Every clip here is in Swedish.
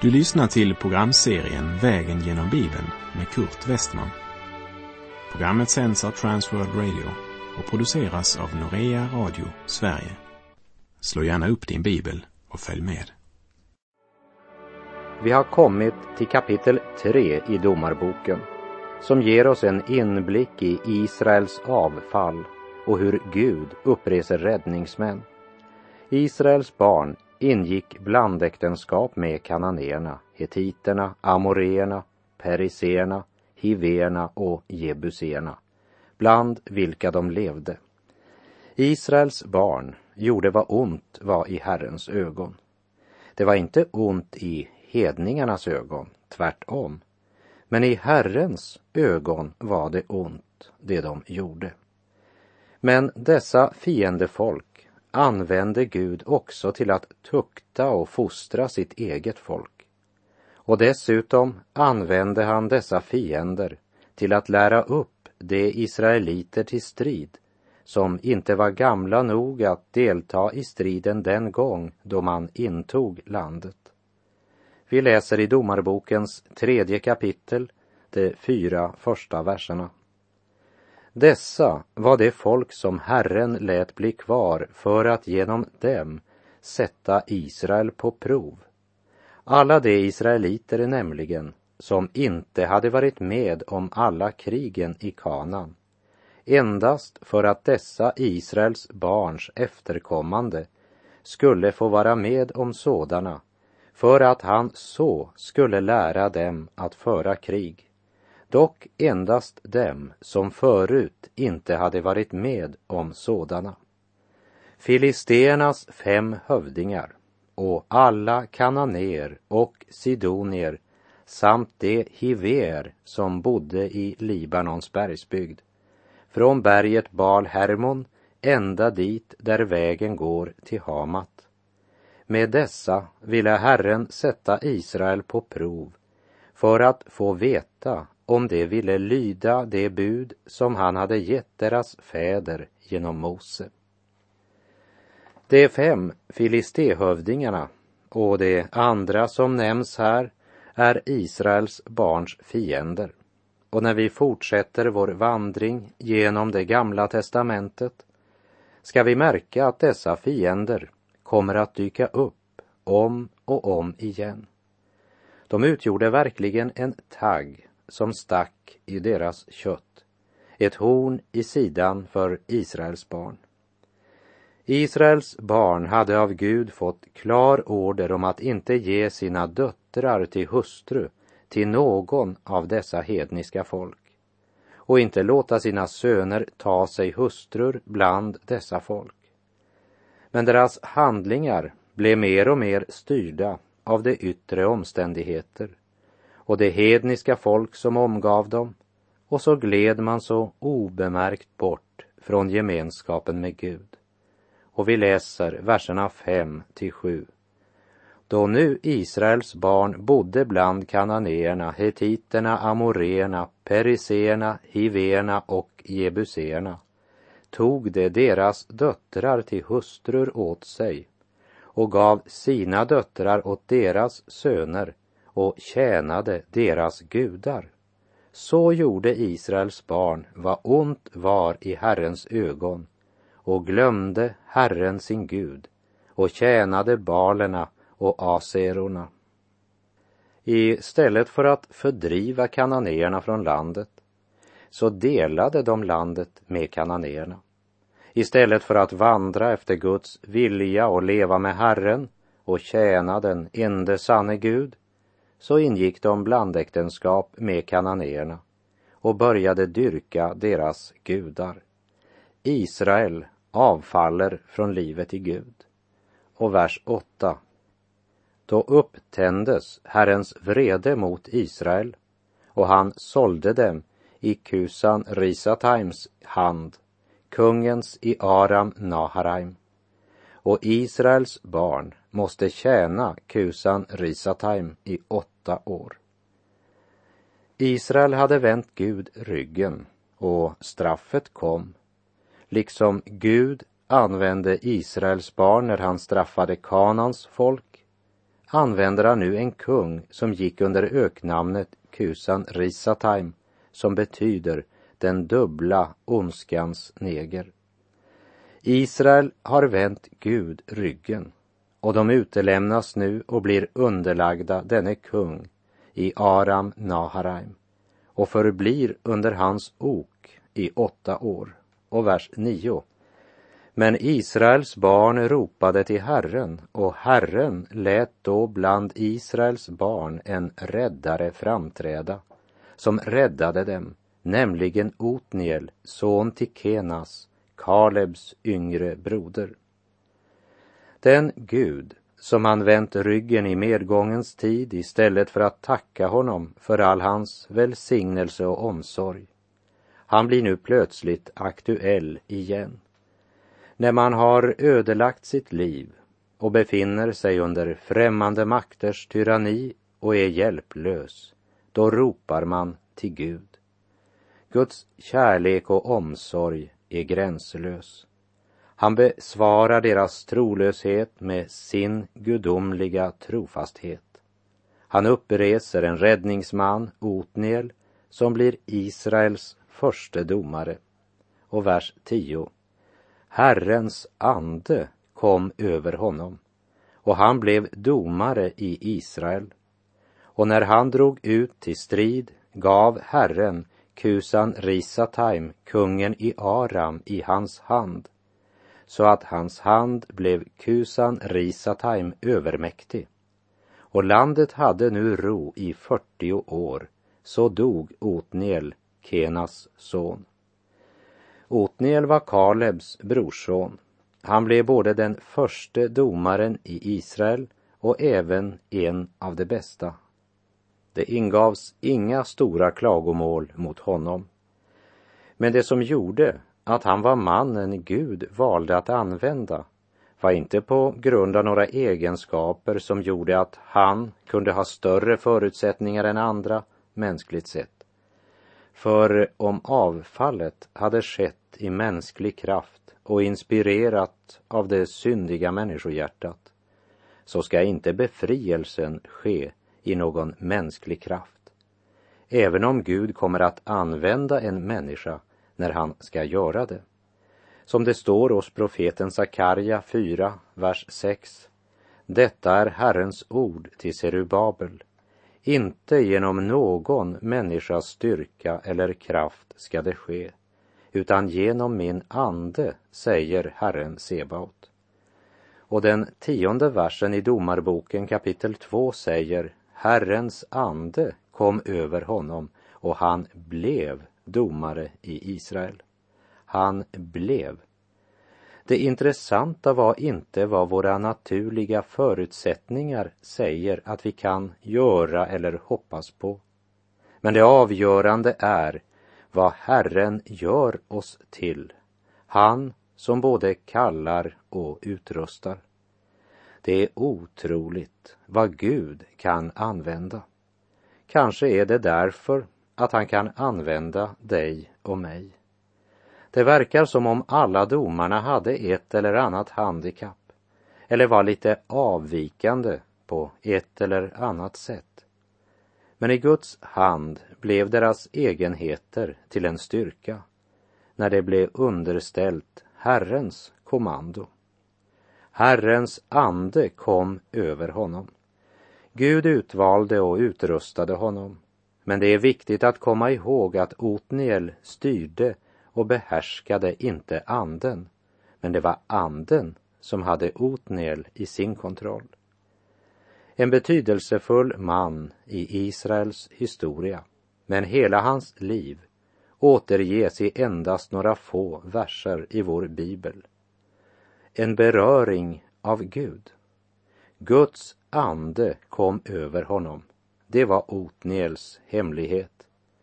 Du lyssnar till programserien Vägen genom Bibeln med Kurt Westman. Programmet sänds av Transworld Radio och produceras av Norea Radio Sverige. Slå gärna upp din bibel och följ med. Vi har kommit till kapitel 3 i Domarboken, som ger oss en inblick i Israels avfall och hur Gud uppreser räddningsmän. Israels barn ingick blandäktenskap med kananéerna, hetiterna, amoreerna, periserna, hiverna och jebuserna, bland vilka de levde. Israels barn gjorde vad ont var i Herrens ögon. Det var inte ont i hedningarnas ögon, tvärtom. Men i Herrens ögon var det ont, det de gjorde. Men dessa fiendefolk använde Gud också till att tukta och fostra sitt eget folk. Och dessutom använde han dessa fiender till att lära upp de israeliter till strid, som inte var gamla nog att delta i striden den gång då man intog landet. Vi läser i Domarbokens 3:e kapitel, de 4 första verserna. Dessa var det folk som Herren lät bli kvar för att genom dem sätta Israel på prov. Alla de israeliter nämligen som inte hade varit med om alla krigen i Kanaan, endast för att dessa Israels barns efterkommande skulle få vara med om sådana, för att han så skulle lära dem att föra krig. Dock endast dem som förut inte hade varit med om sådana. Filisternas 5 hövdingar och alla kananéer och sidonier samt de hiver som bodde i Libanons bergsbygd, från berget Baal Hermon ända dit där vägen går till Hamat. Med dessa ville Herren sätta Israel på prov för att få veta om de ville lyda det bud som han hade gett deras fäder genom Mose. De 5 filistehövdingarna och de andra som nämns här är Israels barns fiender. Och när vi fortsätter vår vandring genom det gamla testamentet ska vi märka att dessa fiender kommer att dyka upp om och om igen. De utgjorde verkligen en tagg som stack i deras kött, ett horn i sidan för Israels barn. Israels barn hade av Gud fått klar order om att inte ge sina döttrar till hustru till någon av dessa hedniska folk, och inte låta sina söner ta sig hustrur bland dessa folk. Men deras handlingar blev mer och mer styrda av de yttre omständigheter och det hedniska folk som omgav dem, och så gled man så obemärkt bort från gemenskapen med Gud. Och vi läser verserna 5-7. Då nu Israels barn bodde bland kananéerna, hetiterna, amoreerna, periserna, hiverna och jebuserna, tog de deras döttrar till hustrur åt sig och gav sina döttrar åt deras söner och tjänade deras gudar. Så gjorde Israels barn vad ont var i Herrens ögon och glömde Herren sin Gud och tjänade balerna och aserorna. Istället för att fördriva kananéerna från landet så delade de landet med kananéerna. Istället för att vandra efter Guds vilja och leva med Herren och tjäna den ende sanne Gud, så ingick de blandäktenskap med kananéerna och började dyrka deras gudar. Israel avfaller från livet i Gud. Och vers 8. Då upptändes Herrens vrede mot Israel, och han sålde dem i Kusan Risataims hand, kungens i Aram Naharaim. Och Israels barn måste tjäna Kusan Risataim i 8 år. Israel hade vänt Gud ryggen, och straffet kom. Liksom Gud använde Israels barn när han straffade Kanans folk, använder han nu en kung som gick under öknamnet Kusan Risataim, som betyder den dubbla ondskans neger. Israel har vänt Gud ryggen, och de utelämnas nu och blir underlagda denne kung i Aram Naharaim och förblir under hans ok i 8 år. Och vers 9. Men Israels barn ropade till Herren, och Herren lät då bland Israels barn en räddare framträda, som räddade dem, nämligen Otniel, son till Kenas, Kalebs yngre broder. Den Gud som han vänt ryggen i medgångens tid istället för att tacka honom för all hans välsignelse och omsorg, han blir nu plötsligt aktuell igen. När man har ödelagt sitt liv och befinner sig under främmande makters tyranni och är hjälplös, då ropar man till Gud. Guds kärlek och omsorg är gränslös. Han besvarar deras trolöshet med sin gudomliga trofasthet. Han uppreser en räddningsman, Otniel, som blir Israels förste domare. Och vers 10. Herrens ande kom över honom, och han blev domare i Israel. Och när han drog ut till strid gav Herren Kusan Risataim, kungen i Aram, i hans hand, så att hans hand blev Kusan Risataim övermäktig. Och landet hade nu ro i 40 år, så dog Otniel, Kenas son. Otniel var Kalebs brorson. Han blev både den förste domaren i Israel och även en av de bästa. Det ingavs inga stora klagomål mot honom. Men det som gjorde att han var mannen Gud valde att använda var inte på grund av några egenskaper som gjorde att han kunde ha större förutsättningar än andra mänskligt sett. För om avfallet hade skett i mänsklig kraft och inspirerat av det syndiga människohjärtat, så ska inte befrielsen ske i någon mänsklig kraft. Även om Gud kommer att använda en människa när han ska göra det. Som det står hos profeten Sakarja 4, vers 6. Detta är Herrens ord till Serubabel. Inte genom någon människas styrka eller kraft ska det ske, utan genom min ande, säger Herren Sebaot. Och den 10:e versen i Domarboken kapitel 2 säger: Herrens ande kom över honom, och han blev domare i Israel. Han blev. Det intressanta var inte vad våra naturliga förutsättningar säger att vi kan göra eller hoppas på. Men det avgörande är vad Herren gör oss till. Han som både kallar och utrustar. Det är otroligt vad Gud kan använda. Kanske är det därför att han kan använda dig och mig. Det verkar som om alla domarna hade ett eller annat handikapp, eller var lite avvikande på ett eller annat sätt. Men i Guds hand blev deras egenheter till en styrka, när det blev underställt Herrens kommando. Herrens ande kom över honom. Gud utvalde och utrustade honom. Men det är viktigt att komma ihåg att Otniel styrde och behärskade inte anden, men det var anden som hade Otniel i sin kontroll. En betydelsefull man i Israels historia, men hela hans liv återges i endast några få verser i vår bibel. En beröring av Gud. Guds ande kom över honom. Det var Otniels hemlighet.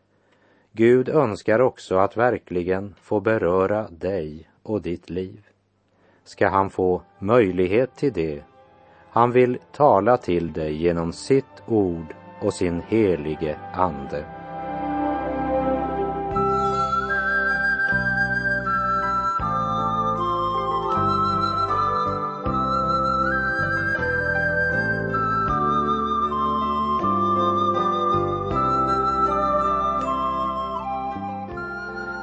Gud önskar också att verkligen få beröra dig och ditt liv. Ska han få möjlighet till det? Han vill tala till dig genom sitt ord och sin helige ande.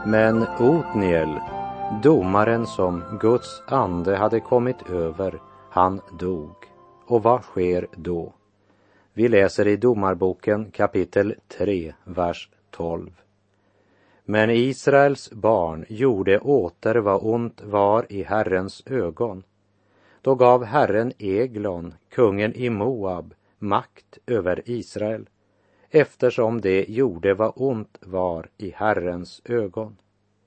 Men Otniel, domaren som Guds ande hade kommit över, han dog. Och vad sker då? Vi läser i Domarboken kapitel 3, vers 12. Men Israels barn gjorde åter vad ont var i Herrens ögon. Då gav Herren Eglon, kungen i Moab, makt över Israel, eftersom det gjorde vad ont var i Herrens ögon.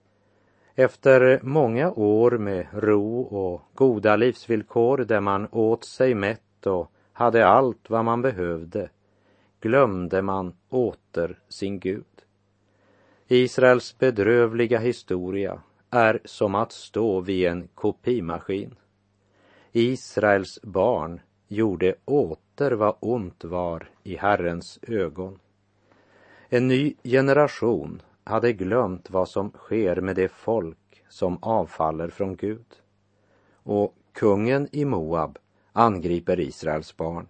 Efter många år med ro och goda livsvillkor där man åt sig mätt och hade allt vad man behövde, glömde man åter sin Gud. Israels bedrövliga historia är som att stå vid en kopimaskin. Israels barn gjorde åter vad ont var i Herrens ögon. En ny generation hade glömt vad som sker med det folk som avfaller från Gud. Och kungen i Moab angriper Israels barn.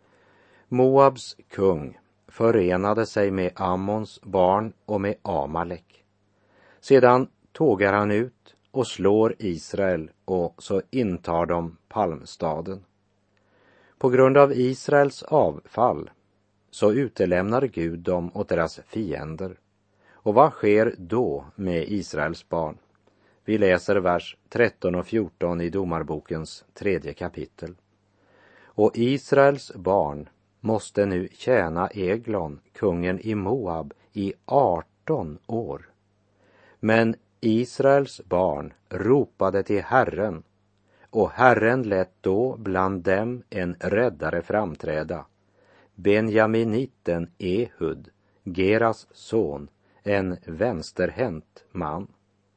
Moabs kung förenade sig med Ammons barn och med Amalek. Sedan tågar han ut och slår Israel, och så intar de Palmstaden. På grund av Israels avfall så utelämnar Gud dem åt deras fiender. Och vad sker då med Israels barn? Vi läser vers 13 och 14 i Domarbokens 3:e kapitel. Och Israels barn måste nu tjäna Eglon, kungen i Moab, i 18 år. Men Israels barn ropade till Herren, och Herren lät då bland dem en räddare framträda, Benjaminiten Ehud, Geras son, en vänsterhänt man.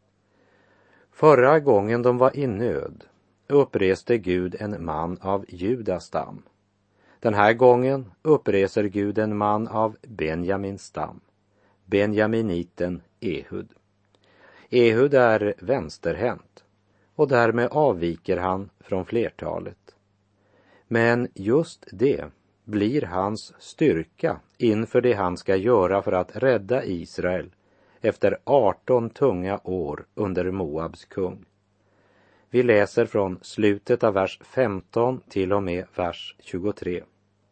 Förra gången de var i nöd uppreste Gud en man av Judas stam. Den här gången uppreser Gud en man av Benjamins stam, Benjaminiten Ehud. Ehud är vänsterhänt, och därmed avviker han från flertalet. Men just det blir hans styrka inför det han ska göra för att rädda Israel efter 18 tunga år under Moabs kung. Vi läser från slutet av vers 15 till och med vers 23.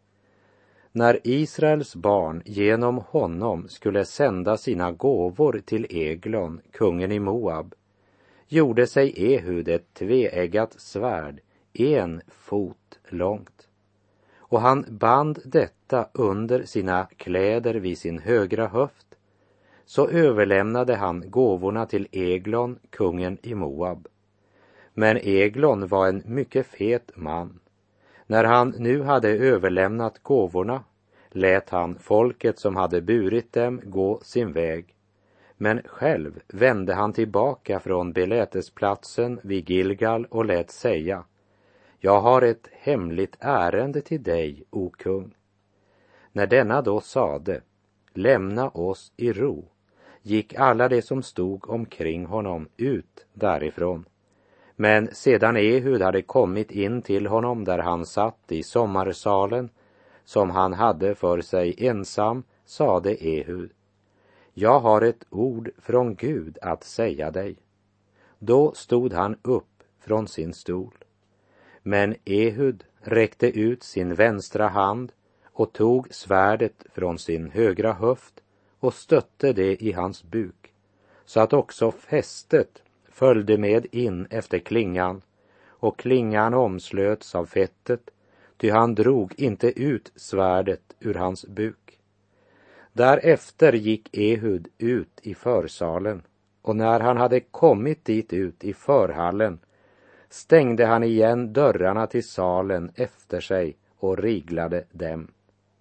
När Israels barn genom honom skulle sända sina gåvor till Eglon, kungen i Moab, gjorde sig Ehud ett tveeggat svärd, 1 fot långt. Och han band detta under sina kläder vid sin högra höft. Så överlämnade han gåvorna till Eglon, kungen i Moab. Men Eglon var en mycket fet man. När han nu hade överlämnat gåvorna lät han folket som hade burit dem gå sin väg. Men själv vände han tillbaka från belätesplatsen vid Gilgal och lät säga: Jag har ett hemligt ärende till dig, o kung. När denna då sade: Lämna oss i ro, gick alla de som stod omkring honom ut därifrån. Men sedan Ehud hade kommit in till honom där han satt i sommarsalen, som han hade för sig ensam, sade Ehud: Jag har ett ord från Gud att säga dig. Då stod han upp från sin stol. Men Ehud räckte ut sin vänstra hand och tog svärdet från sin högra höft och stötte det i hans buk, så att också fästet följde med in efter klingan, och klingan omslöts av fettet, ty han drog inte ut svärdet ur hans buk. Därefter gick Ehud ut i försalen, och när han hade kommit dit ut i förhallen stängde han igen dörrarna till salen efter sig och riglade dem.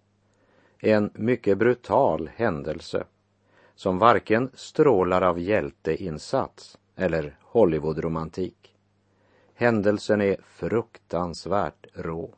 En mycket brutal händelse som varken strålar av hjälteinsats eller Hollywoodromantik. Händelsen är fruktansvärt rå.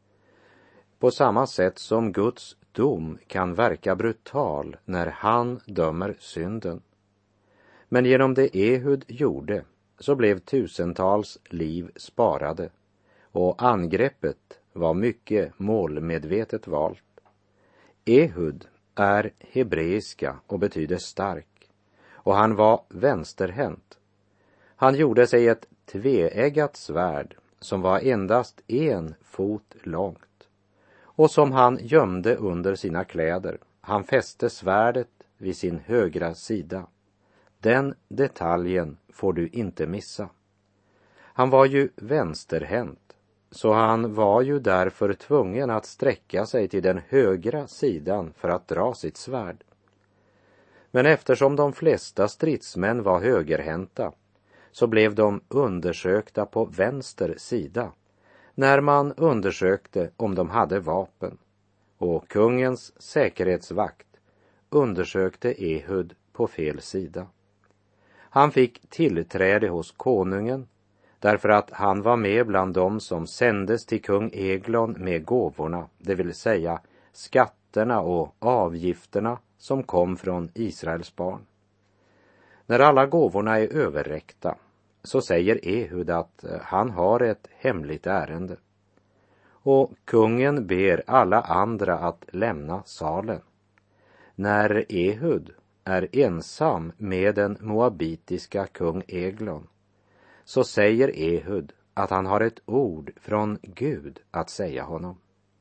På samma sätt som Guds dom kan verka brutal när han dömer synden. Men genom det Ehud gjorde så blev tusentals liv sparade, och angreppet var mycket målmedvetet valt. Ehud är hebreiska och betyder stark, och han var vänsterhänt. Han gjorde sig ett tveeggat svärd som var endast 1 fot långt och som han gömde under sina kläder. Han fäste svärdet vid sin högra sida. Den detaljen får du inte missa. Han var ju vänsterhänt, så han var ju därför tvungen att sträcka sig till den högra sidan för att dra sitt svärd. Men eftersom de flesta stridsmän var högerhänta så blev de undersökta på vänster sida när man undersökte om de hade vapen, och kungens säkerhetsvakt undersökte Ehud på fel sida. Han fick tillträde hos konungen därför att han var med bland dem som sändes till kung Eglon med gåvorna, det vill säga skatterna och avgifterna som kom från Israels barn. När alla gåvorna är överräckta så säger Ehud att han har ett hemligt ärende. Och kungen ber alla andra att lämna salen. När Ehud är ensam med den moabitiska kung Eglon så säger Ehud att han har ett ord från Gud att säga honom.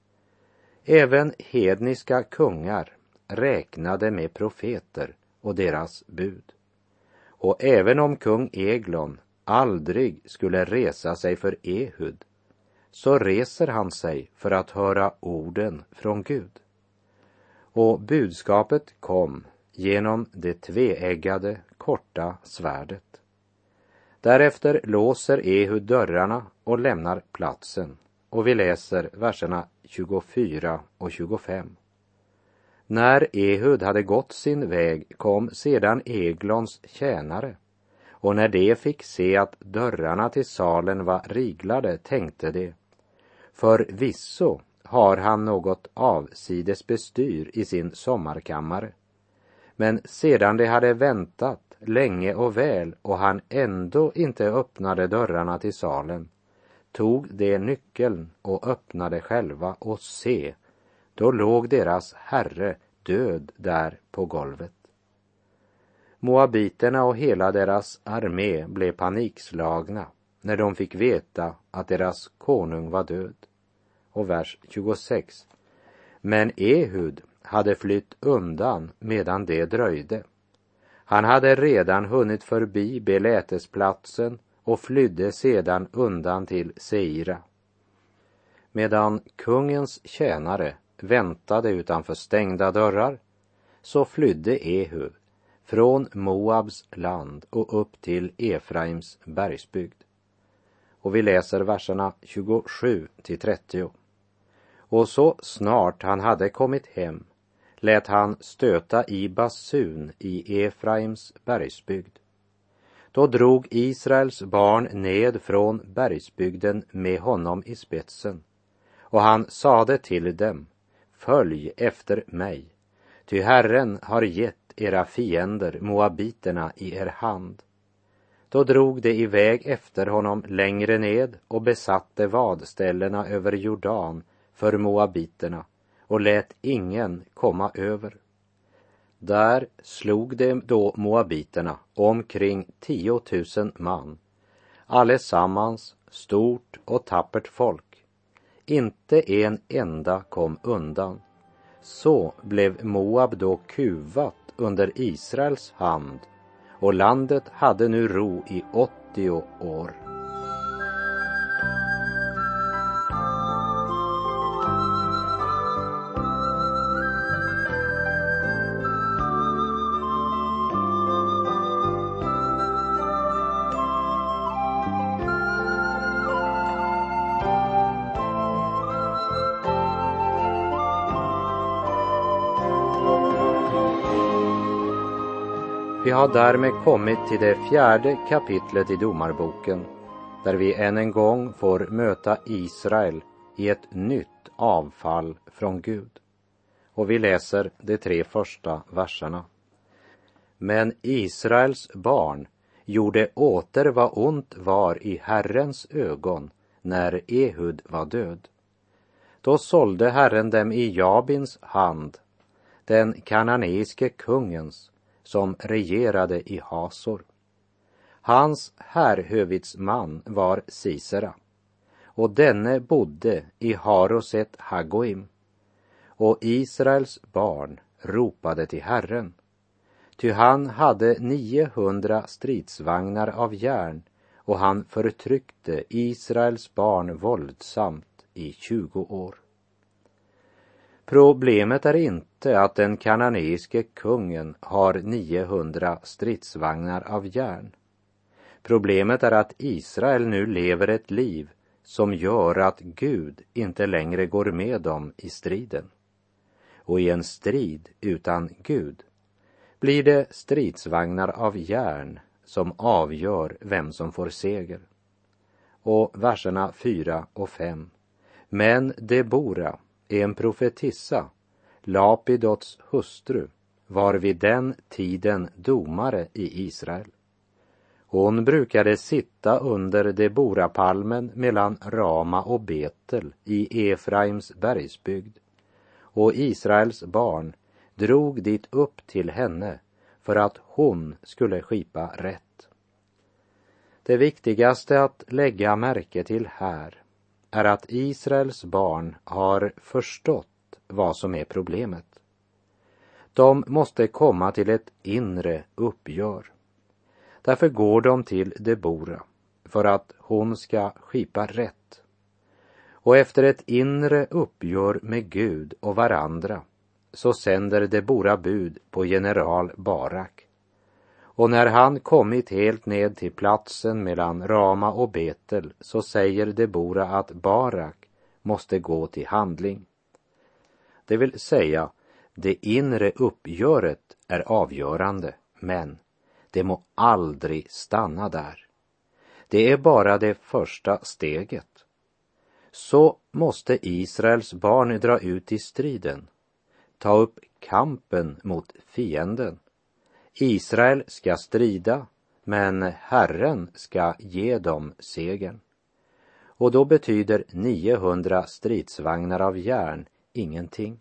Även hedniska kungar räknade med profeter och deras bud. Och även om kung Eglon aldrig skulle resa sig för Ehud så reser han sig för att höra orden från Gud. Och budskapet kom genom det tveeggade korta svärdet. Därefter låser Ehud dörrarna och lämnar platsen, och vi läser verserna 24 och 25. När Ehud hade gått sin väg kom sedan Eglons tjänare, och när de fick se att dörrarna till salen var riglade tänkte de: förvisso har han något avsides bestyr i sin sommarkammare. Men sedan de hade väntat länge och väl och han ändå inte öppnade dörrarna till salen, tog de nyckeln och öppnade själva, och se, då låg deras herre död där på golvet. Moabiterna och hela deras armé blev panikslagna när de fick veta att deras konung var död. Och vers 26. Men Ehud hade flytt undan medan det dröjde. Han hade redan hunnit förbi belätesplatsen och flydde sedan undan till Seira. Medan kungens tjänare väntade utanför stängda dörrar så flydde Ehud från Moabs land och upp till Efraims bergsbygd. Och vi läser verserna 27 till 30. Och så snart han hade kommit hem lät han stöta i basun i Efraims bergsbygd. Då drog Israels barn ned från bergsbygden med honom i spetsen, och han sade till dem: följ efter mig, ty Herren har gett era fiender moabiterna i er hand. Då drog de iväg efter honom längre ned och besatte vadställena över Jordan för moabiterna och lät ingen komma över. Där slog de då moabiterna omkring 10 000 man, allesammans stort och tappert folk. Inte en enda kom undan. Så blev Moab då kuvat under Israels hand, och landet hade nu ro i 80 år. Vi har därmed kommit till det 4:e kapitlet i Domarboken, där vi än en gång får möta Israel i ett nytt avfall från Gud. Och vi läser de 3 första verserna. Men Israels barn gjorde åter vad ont var i Herrens ögon när Ehud var död. Då sålde Herren dem i Jabins hand, den kananeiske kungens, som regerade i Hasor. Hans härhövitsman var Sisera, och denne bodde i Haroset Hagoim. Och Israels barn ropade till Herren, ty han hade 900 stridsvagnar av järn, och han förtryckte Israels barn våldsamt i 20 år. Problemet är inte att den kananeiske kungen har 900 stridsvagnar av järn. Problemet är att Israel nu lever ett liv som gör att Gud inte längre går med dem i striden. Och i en strid utan Gud blir det stridsvagnar av järn som avgör vem som får seger. Och verserna 4 och 5. Men Debora, en profetissa, Lapidots hustru, var vid den tiden domare i Israel. Hon brukade sitta under Deborapalmen mellan Rama och Betel i Efraims bergsbygd, och Israels barn drog dit upp till henne för att hon skulle skipa rätt. Det viktigaste att lägga märke till här är att Israels barn har förstått vad som är problemet. De måste komma till ett inre uppgör. Därför går de till Debora för att hon ska skipa rätt. Och efter ett inre uppgör med Gud och varandra så sänder Debora bud på general Barak. Och när han kommit helt ned till platsen mellan Rama och Betel så säger Debora att Barak måste gå till handling. Det vill säga, det inre uppgöret är avgörande, men det må aldrig stanna där. Det är bara det första steget. Så måste Israels barn dra ut i striden, ta upp kampen mot fienden. Israel ska strida, men Herren ska ge dem segern. Och då betyder 900 stridsvagnar av järn ingenting.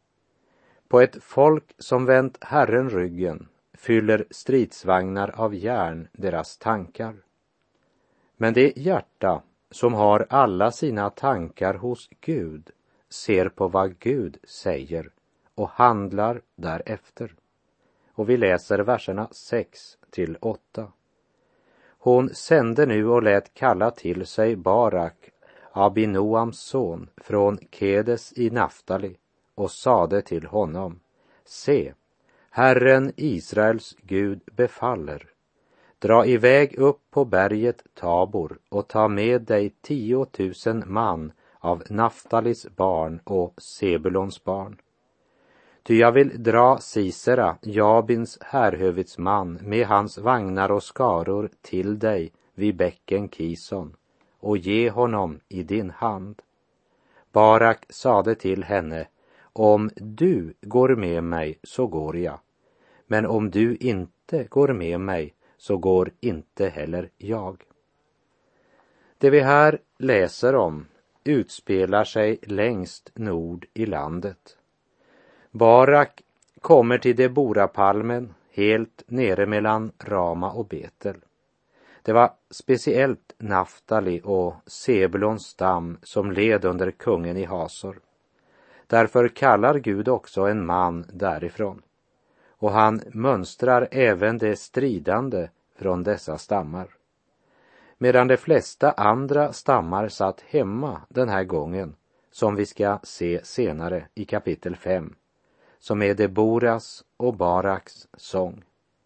På ett folk som vänt Herren ryggen fyller stridsvagnar av järn deras tankar. Men det hjärta som har alla sina tankar hos Gud ser på vad Gud säger och handlar därefter. Och vi läser verserna 6 till 8. Hon sände nu och lät kalla till sig Barak, Abinoams son, från Kedes i Naftali, och sade till honom: Se, Herren Israels Gud befaller, dra iväg upp på berget Tabor och ta med dig 10 000 man av Naftalis barn och Sebulons barn. Ty jag vill dra Sisera, Jabins härhövitsman, med hans vagnar och skaror till dig vid bäcken Kison och ge honom i din hand. Barak sade till henne: Om du går med mig så går jag, men om du inte går med mig så går inte heller jag. Det vi här läser om utspelar sig längst nord i landet. Barak kommer till Deborapalmen helt nere mellan Rama och Betel. Det var speciellt Naftali och Sebulons stam som led under kungen i Hasor. Därför kallar Gud också en man därifrån. Och han mönstrar även det stridande från dessa stammar. Medan de flesta andra stammar satt hemma den här gången, som vi ska se senare i kapitel 5, som är Deboras och Baraks sång.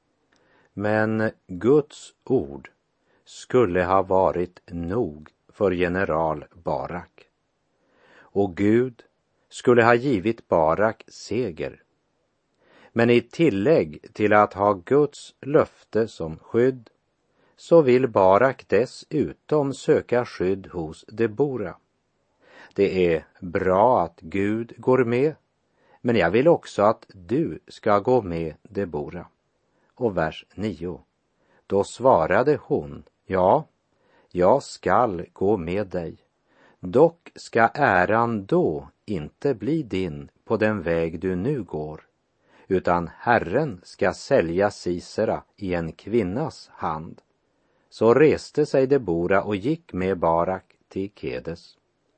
Men Guds ord skulle ha varit nog för general Barak. Och Gud skulle ha givit Barak seger. Men i tillägg till att ha Guds löfte som skydd så vill Barak dessutom söka skydd hos Debora. Det är bra att Gud går med, men jag vill också att du ska gå med Debora. Och vers 9. Då svarade hon: Ja, jag skall gå med dig. Dock ska äran då inte bli din på den väg du nu går, utan Herren ska sälja Sisera i en kvinnas hand. Så reste sig Debora och gick med Barak till Kedes.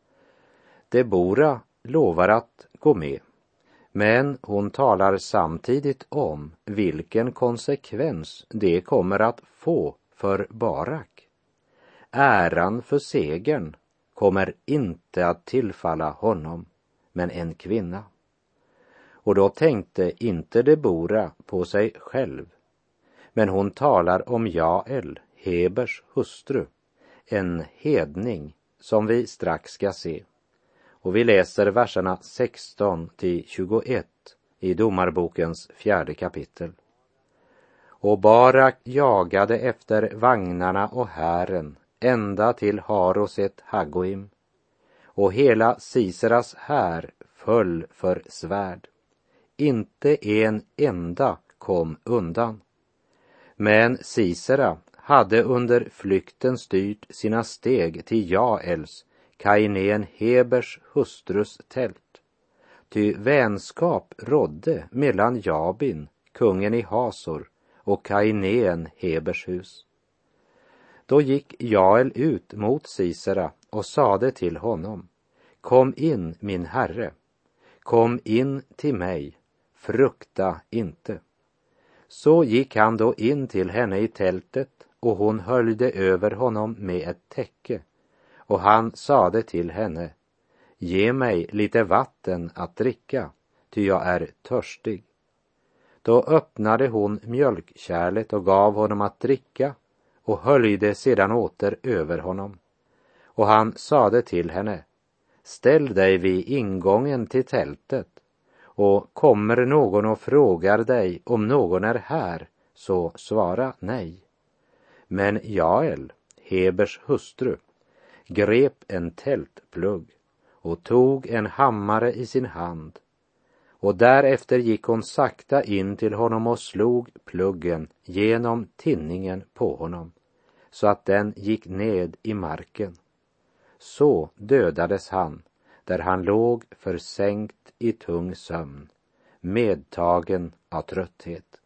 Debora lovar att gå med, men hon talar samtidigt om vilken konsekvens det kommer att få för Barak. Äran för segern kommer inte att tillfalla honom, men en kvinna. Och då tänkte inte Debora på sig själv, men hon talar om Jael, Hebers hustru, en hedning som vi strax ska se. Och vi läser verserna 16-21 i Domarbokens 4:e kapitel. Och Barak jagade efter vagnarna och hären ända till Haroset Haggoim, och hela Siseras här föll för svärd. Inte en enda kom undan. Men Sisera hade under flykten styrt sina steg till Jaels, kainén Hebers hustrus tält. Ty vänskap rådde mellan Jabin, kungen i Hasor, och kainén Hebers hus. Då gick Jael ut mot Sisera och sade till honom: Kom in, min herre, kom in till mig, frukta inte. Så gick han då in till henne i tältet, och hon höljde över honom med ett täcke, och han sade till henne: Ge mig lite vatten att dricka, ty jag är törstig. Då öppnade hon mjölkkärlet och gav honom att dricka, och höljde sedan åter över honom. Och han sade till henne: Ställ dig vid ingången till tältet, och kommer någon och frågar dig om någon är här, så svara nej. Men Jael, Hebers hustru, grep en tältplugg och tog en hammare i sin hand, och därefter gick hon sakta in till honom och slog pluggen genom tinningen på honom, så att den gick ned i marken. Så dödades han, där han låg försänkt i tung sömn, medtagen av trötthet.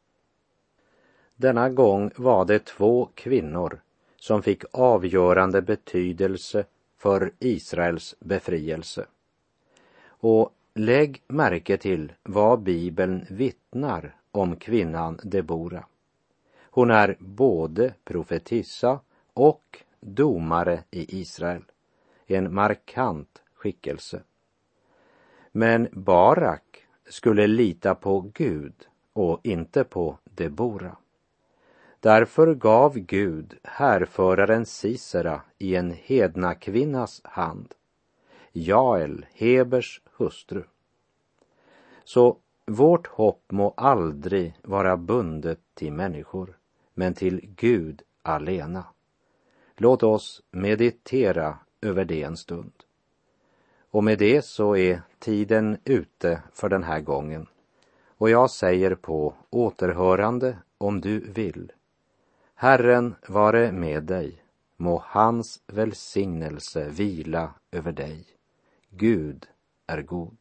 Denna gång var det 2 kvinnor som fick avgörande betydelse för Israels befrielse. Och lägg märke till vad Bibeln vittnar om kvinnan Debora. Hon är både profetissa och domare i Israel, en markant skickelse. Men Barak skulle lita på Gud och inte på Debora. Därför gav Gud härföraren Sisera i en hedna kvinnas hand, Jael, Hebers hustru. Så vårt hopp må aldrig vara bundet till människor, men till Gud alena. Låt oss meditera över det en stund. Och med det så är tiden ute för den här gången. Och jag säger på återhörande om du vill. Herren vare med dig, må hans välsignelse vila över dig. Gud är god.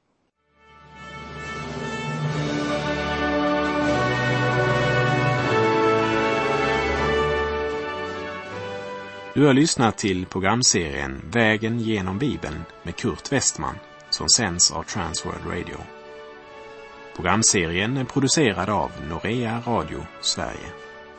Du har lyssnat till programserien Vägen genom Bibeln med Kurt Westman, som sänds av Transworld Radio. Programserien är producerad av Norea Radio Sverige.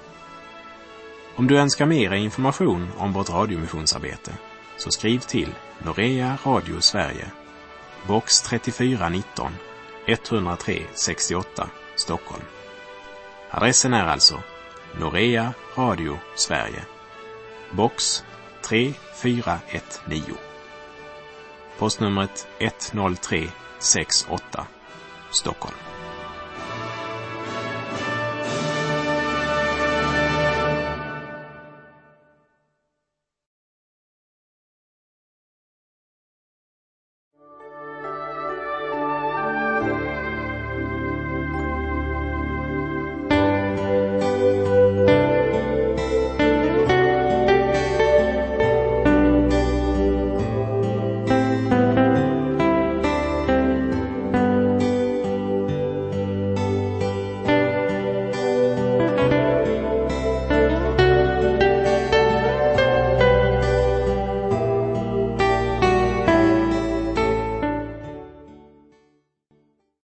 Om du önskar mer information om vårt radiomissionsarbete, så skriv till Norea Radio Sverige, box 3419 103 68 Stockholm. Adressen är alltså Norea Radio Sverige, box 3419. Postnumret 10368 Stockholm.